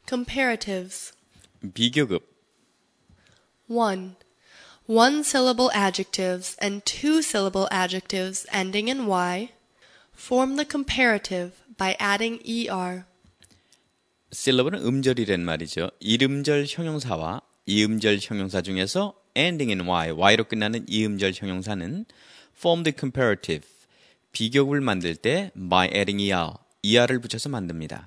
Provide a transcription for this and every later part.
Comparatives. 비교급. 1. One-syllable adjectives and two-syllable adjectives ending in y form the comparative by adding er. 실러블은 음절이란 말이죠. 일음절 형용사와 이음절 형용사 중에서 ending in y로 끝나는 이음절 형용사는 form the comparative, 비교급을 만들 때 by adding er를 붙여서 만듭니다.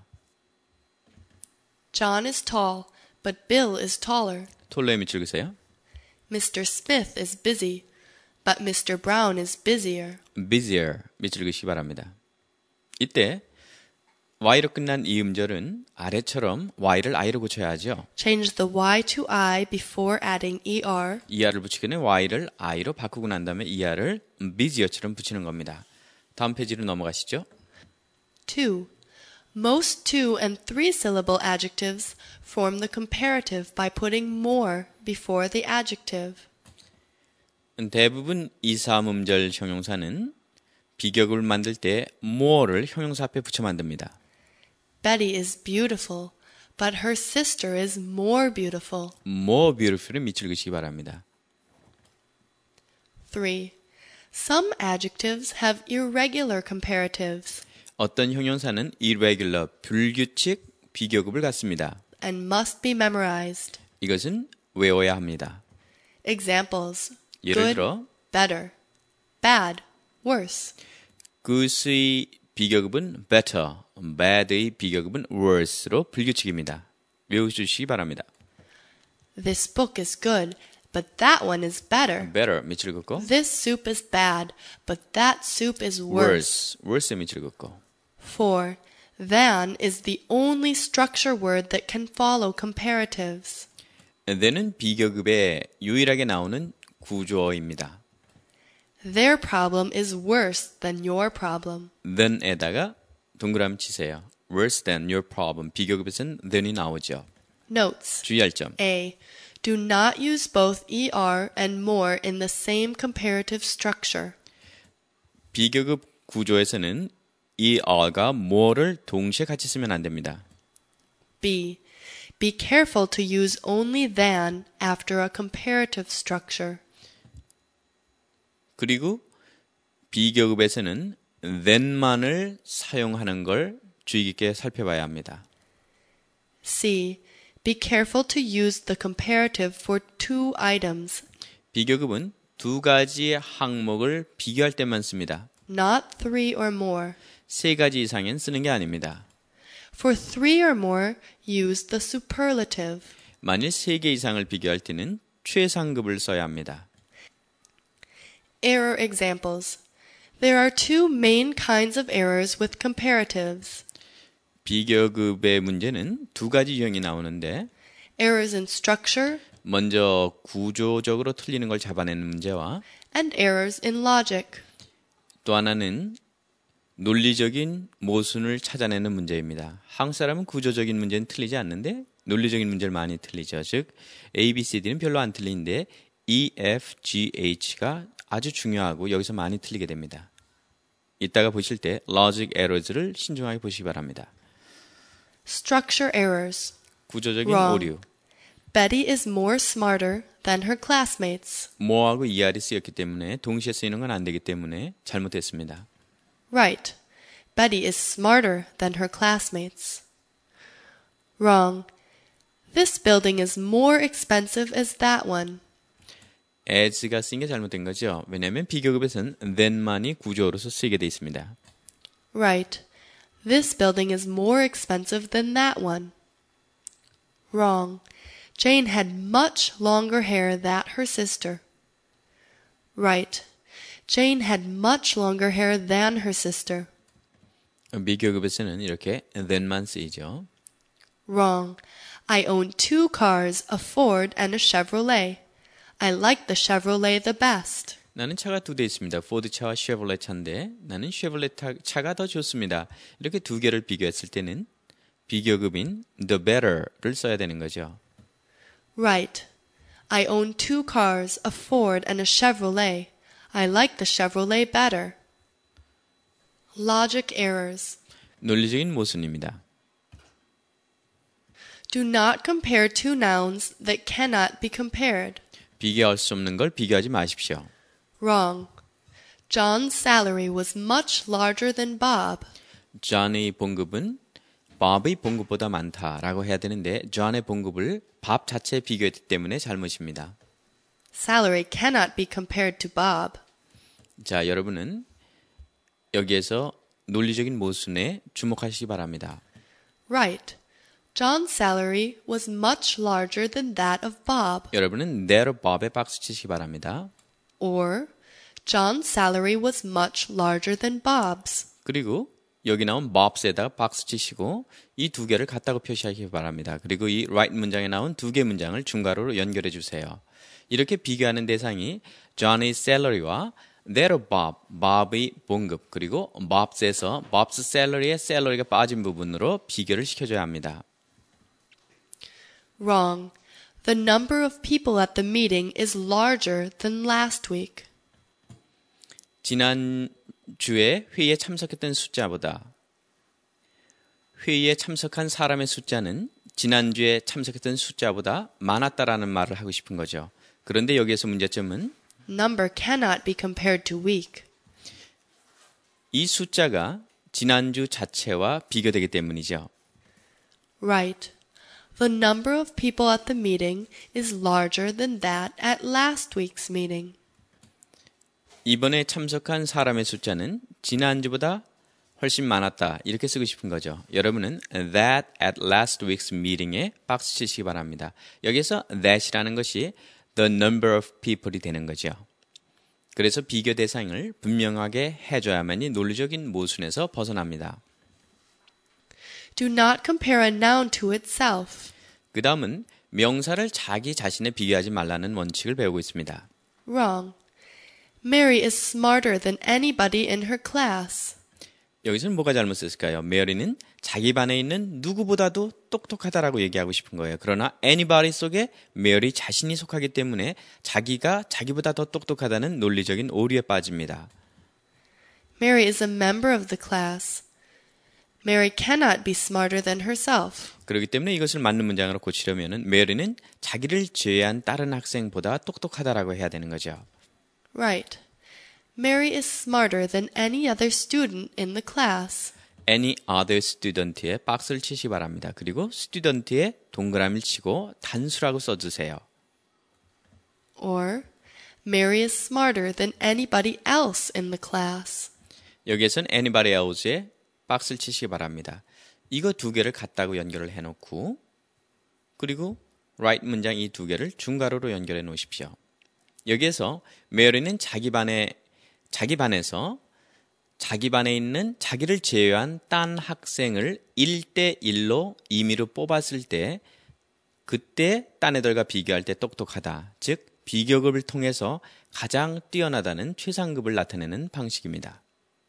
John is tall, but Bill is taller. 톨러의 밑줄 그으세요. Mr. Smith is busy, but Mr. Brown is busier. busier 밑줄 그으시기 바랍니다. 이때 y로 끝난 이음절은 아래처럼 y를 i로 고쳐야 하죠. Change the y to I before adding er. er를 붙이기 전에 y를 i로 바꾸고 난 다음에 er를 busier처럼 붙이는 겁니다. 다음 페이지로 넘어가시죠. 2. Most two and three-syllable adjectives form the comparative by putting more before the adjective. 대부분 2, 3음절 형용사는 비교급을 만들 때 more를 형용사 앞에 붙여 만듭니다. Betty is beautiful, but her sister is more beautiful. more beautiful은 밑줄 그으시기 바랍니다. 3. Some adjectives have irregular comparatives 어떤 형용사는 irregular, 불규칙 비교급을 갖습니다. and must be memorized. 이것은 외워야 합니다. Examples: 예를 good, 들어 better, bad, worse. good의 비교급은 better, bad의 비교급은 worse로 불규칙입니다. 외워주시기 바랍니다. This book is good, but that one is better. better 밑줄 긋고 This soup is bad, but that soup is worse. worse 밑줄 긋고 4. Than is the only structure word that can follow comparatives. then은 비교급에 유일하게 나오는 구조어입니다. Their problem is worse than your problem. then에다가 동그라미 치세요. worse than your problem. 비교급에서는 then이 나오죠. Notes. 주의할 점. A. Do not use both er and more in the same comparative structure. 비교급 구조에서는 이 어가 more를 동시에 같이 쓰면 안 됩니다. B. Be careful to use only than after a comparative structure. 그리고 비교급에서는 then만을 사용하는 걸 주의 깊게 살펴봐야 합니다. C. Be careful to use the comparative for two items, 비교급은 두 가지 항목을 비교할 때만 씁니다. not three or more. 세 가지 이상엔 쓰는 게 아닙니다. For three or more, use the superlative. 만일 세 개 이상을 비교할 때는 최상급을 써야 합니다. Error examples. There are two main kinds of errors with comparatives. 비교급의 문제는 두 가지 유형이 나오는데 Errors in structure 먼저 구조적으로 틀리는 걸 잡아내는 문제와 and errors in logic. 또 하나는 논리적인 모순을 찾아내는 문제입니다. 한국 사람은 구조적인 문제는 틀리지 않는데 논리적인 문제를 많이 틀리죠. 즉 A, B, C, D는 별로 안 틀리는데 E, F, G, H가 아주 중요하고 여기서 많이 틀리게 됩니다. 이따가 보실 때 logic errors를 신중하게 보시기 바랍니다. Structure errors. 구조적인 Wrong. 오류. Betty is more smarter than her classmates. more하고 er이 쓰였기 때문에 동시에 쓰이는 건 안 되기 때문에 잘못했습니다. Right. Betty is smarter than her classmates. Wrong. This building is more expensive as that one. as가 쓰인 게 잘못된 거죠. 왜냐하면 비교급에서는 then만이 구조어로서 쓰이게 돼 있습니다. Right. This building is more expensive than that one. Wrong. Jane had much longer hair than her sister. Right. Jane had much longer hair than her sister. 비교급에서는 이렇게 then만 쓰이죠. Wrong. I own two cars, a Ford and a Chevrolet. I like the Chevrolet the best. 나는 차가 두 대 있습니다. 포드 차와 쉐볼레 차인데 나는 쉐볼레 차가 더 좋습니다. 이렇게 두 개를 비교했을 때는 비교급인 the better를 써야 되는 거죠. Right. I own two cars, a Ford and a Chevrolet. I like the Chevrolet better. Logic errors. 논리적인 모순입니다. Do not compare two nouns that cannot be compared. 비교할 수 없는 걸 비교하지 마십시오. Wrong. John's salary was much larger than Bob. 존의 봉급은 밥의 봉급보다 많다라고 해야 되는데 존의 봉급을 밥 자체에 비교했기 때문에 잘못입니다. Salary cannot be compared to Bob. 자, 여러분은 여기에서 논리적인 모순에 주목하시기 바랍니다. Right. John's salary was much larger than that of Bob. 여러분은 that of Bob에 박수 치시기 바랍니다. Or, John's salary was much larger than Bob's. 그리고 여기 나온 Bobs에다가 박수 치시고 이 두 개를 같다고 표시하시기 바랍니다. 그리고 이 right 문장에 나온 두 개 문장을 중괄호로 연결해 주세요. 이렇게 비교하는 대상이 John의 salary와 that of Bob, Bob의 봉급, 그리고 Bobs에서 Bob's salary에 salary가 빠진 부분으로 비교를 시켜줘야 합니다. Wrong. The number of people at the meeting is larger than last week. 지난 주에 회의에 참석했던 숫자보다 회의에 참석한 사람의 숫자는 지난주에 참석했던 숫자보다 많았다라는 말을 하고 싶은 거죠. 그런데 여기에서 문제점은 Number cannot be compared to week. 이 숫자가 지난주 자체와 비교되기 때문이죠. Right. The number of people at the meeting is larger than that at last week's meeting. 이번에 참석한 사람의 숫자는 지난주보다 훨씬 많았다. 이렇게 쓰고 싶은 거죠. 여러분은 that at last week's meeting에 박수 치시기 바랍니다. 여기서 that이라는 것이 the number of people이 되는 거죠. 그래서 비교 대상을 분명하게 해줘야만이 논리적인 모순에서 벗어납니다. Do not compare a noun to itself. 그 다음은 명사를 자기 자신에 비교하지 말라는 원칙을 배우고 있습니다. Wrong. Mary is smarter than anybody in her class. 여기서는 뭐가 잘못됐을까요? 메리는 자기 반에 있는 누구보다도 똑똑하다라고 얘기하고 싶은 거예요. 그러나 anybody 속에 메리 자신이 속하기 때문에 자기가 자기보다 더 똑똑하다는 논리적인 오류에 빠집니다. Mary is a member of the class. Mary cannot be smarter than herself. 그렇기 때문에 이것을 맞는 문장으로 고치려면 메리는 자기를 제외한 다른 학생보다 똑똑하다라고 해야 되는 거죠. Right. Mary is smarter than any other student in the class. any other student에 박스를 치시기 바랍니다. 그리고 student에 동그라미를 치고 단수라고 써주세요. Or, Mary is smarter than anybody else in the class. 여기에선 anybody else에 박스를 치시기 바랍니다. 이거 두 개를 같다고 연결을 해놓고 그리고 right 문장 이 두 개를 중괄호로 연결해 놓으십시오. 여기에서 메리는 자기 반에서 자기 반에 있는 자기를 제외한 딴 학생을 1대1로 임의로 뽑았을 때 그때 딴 애들과 비교할 때 똑똑하다. 즉 비교급을 통해서 가장 뛰어나다는 최상급을 나타내는 방식입니다.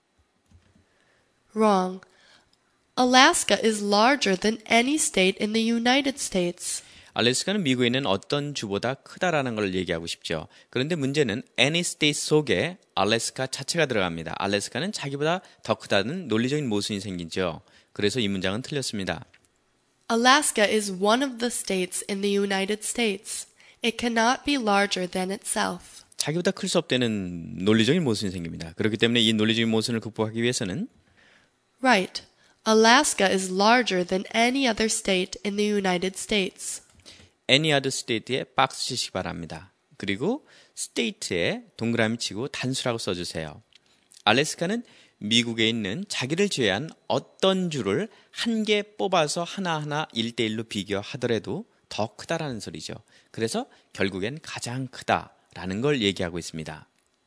Wrong. Alaska is larger than any state in the United States. 알래스카는 미국에 있는 어떤 주보다 크다라는 걸 얘기하고 싶죠. 그런데 문제는 any state 속에 알래스카 자체가 들어갑니다. 알래스카는 자기보다 더 크다는 논리적인 모순이 생기죠. 그래서 이 문장은 틀렸습니다. Alaska is one of the states in the United States. It cannot be larger than itself. 자기보다 클 수 없다는 논리적인 모순이 생깁니다. 그렇기 때문에 이 논리적인 모순을 극복하기 위해서는 Right. Alaska is larger than any other state in the United States. any other state에 박스 치시기 바랍니다. 그리고 state에 동그라미 치고 단수라고 써주세요. 알래스카는 미국에 있는 자기를 제외한 어떤 주를 한 개 뽑아서 하나하나 1대1로 비교하더라도 더 크다라는 소리죠. 그래서 결국엔 가장 크다라는 걸 얘기하고 있습니다.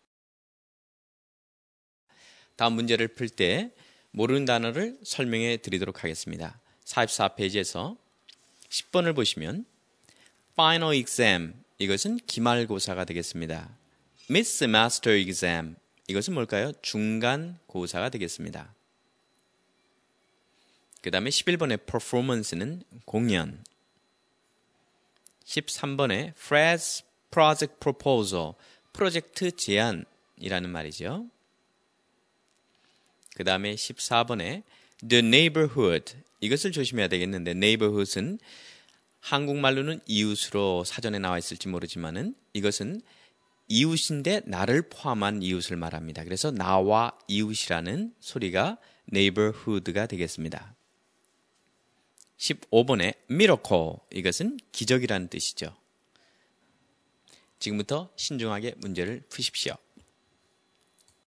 다음 문제를 풀 때 모르는 단어를 설명해 드리도록 하겠습니다. 44페이지에서 10번을 보시면 Final exam, 이것은 기말고사가 되겠습니다. Mid-semester exam, 이것은 뭘까요? 중간고사가 되겠습니다. 그 다음에 11번의 performance는 공연, 13번의 Fred's project proposal, 프로젝트 제안이라는 말이죠. 그 다음에 14번에 The neighborhood, 이것을 조심해야 되겠는데 neighborhood은 한국말로는 이웃으로 사전에 나와 있을지 모르지만은 이것은 이웃인데 나를 포함한 이웃을 말합니다. 그래서 나와 이웃이라는 소리가 neighborhood가 되겠습니다. 15번에 miracle, 이것은 기적이라는 뜻이죠. 지금부터 신중하게 문제를 푸십시오.